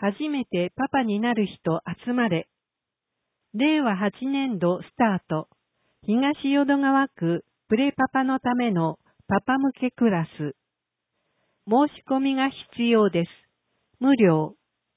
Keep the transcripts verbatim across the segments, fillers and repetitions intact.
初めてパパになる人集まれ。れいわはちねんどスタート。東淀川区プレパパのためのパパ向けクラス。申し込みが必要です。無料。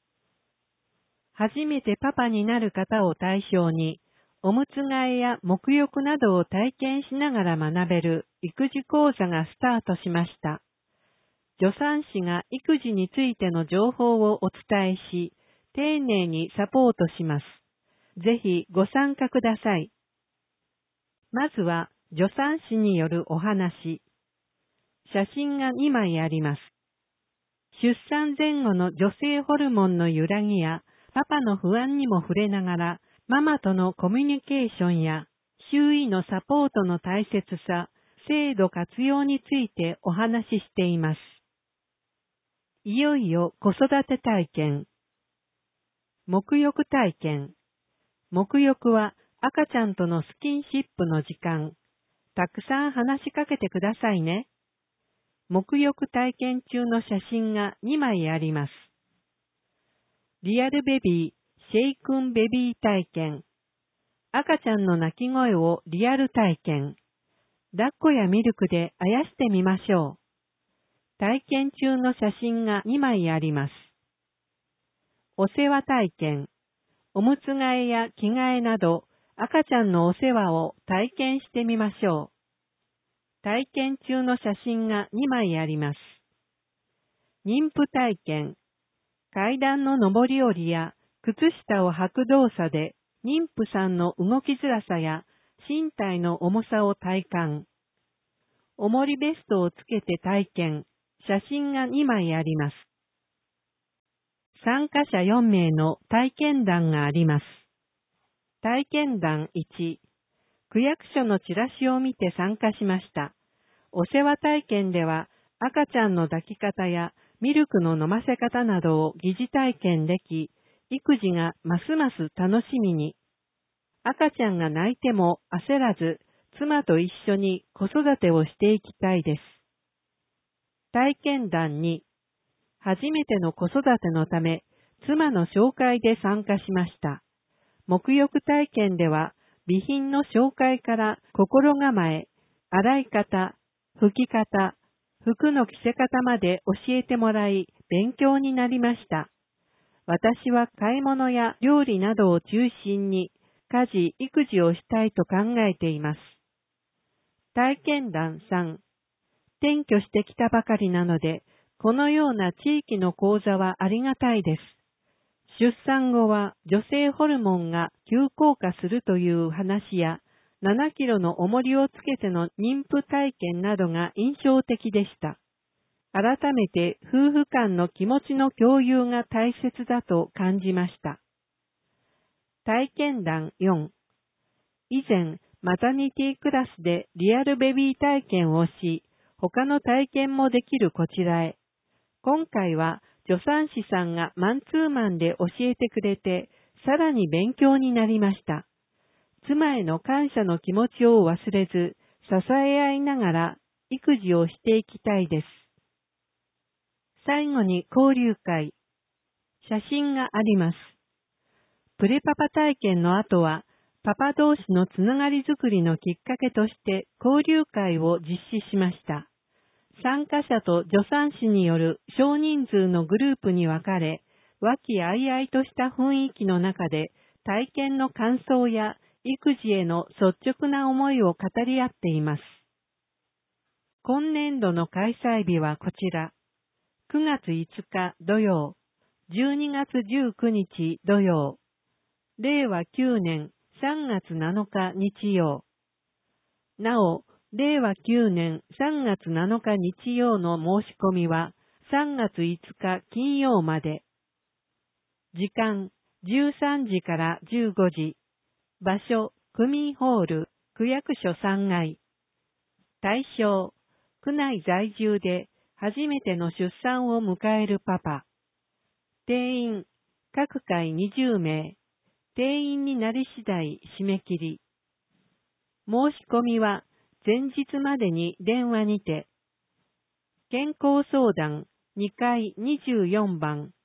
初めてパパになる方を対象に、おむつ替えや沐浴などを体験しながら学べる育児講座がスタートしました。助産師が育児についての情報をお伝えし、丁寧にサポートします。ぜひご参加ください。まずは助産師によるお話。写真がにまいあります。出産前後の女性ホルモンの揺らぎやパパの不安にも触れながら、ママとのコミュニケーションや周囲のサポートの大切さ、制度活用についてお話ししています。いよいよ子育て体験。沐浴体験。沐浴は赤ちゃんとのスキンシップの時間。たくさん話しかけてくださいね。沐浴体験中の写真がにまいあります。リアルベビー、シェイクンベビー体験。赤ちゃんの泣き声をリアル体験。抱っこやミルクであやしてみましょう。体験中の写真がにまいあります。お世話体験。おむつ替えや着替えなど赤ちゃんのお世話を体験してみましょう。体験中の写真がにまいあります。妊婦体験。階段の上り下りや靴下を履く動作で妊婦さんの動きづらさや身体の重さを体感。重りベストをつけて体験。写真がにまいあります。参加者よんめいの体験談があります。体験談いち。区役所のチラシを見て参加しました。お世話体験では赤ちゃんの抱き方やミルクの飲ませ方などを疑似体験でき、育児がますます楽しみに。赤ちゃんが泣いても焦らず、妻と一緒に子育てをしていきたいです。体験談に、初めての子育てのため、妻の紹介で参加しました。沐浴体験では、備品の紹介から心構え、洗い方、拭き方、服の着せ方まで教えてもらい、勉強になりました。私は買い物や料理などを中心に、家事・育児をしたいと考えています。体験談さん。転居してきたばかりなので、このような地域の講座はありがたいです。出産後は女性ホルモンが急降下するという話や、ななキロの重りをつけての妊婦体験などが印象的でした。改めて夫婦間の気持ちの共有が大切だと感じました。体験談よん。以前、マタニティクラスでリアルベビー体験をし、他の体験もできるこちらへ。今回は助産師さんがマンツーマンで教えてくれて、さらに勉強になりました。妻への感謝の気持ちを忘れず、支え合いながら育児をしていきたいです。最後に交流会。写真があります。プレパパ体験の後は、パパ同士のつながりづくりのきっかけとして交流会を実施しました。参加者と助産師による少人数のグループに分かれ、和気あいあいとした雰囲気の中で体験の感想や育児への率直な思いを語り合っています。今年度の開催日はこちら。くがついつか土曜、じゅうにがつじゅうくにち土曜、れいわきゅうねんさんがつなのか日曜。なお、れいわきゅうねんさんがつなのか日曜の申し込みはさんがついつか金曜まで。時間じゅうさんじからじゅうごじ。場所区民ホール区役所さんがい。対象区内在住で初めての出産を迎えるパパ。定員各回にじゅうめい。定員になり次第締め切り。申し込みは前日までに電話にて。健康相談にかいにじゅうよんばん。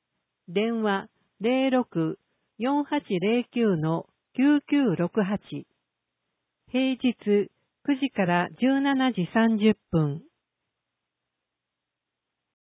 電話 ゼロろく よんはちゼロきゅう きゅうきゅうろくはち。平日くじからじゅうしちじさんじゅっぷん。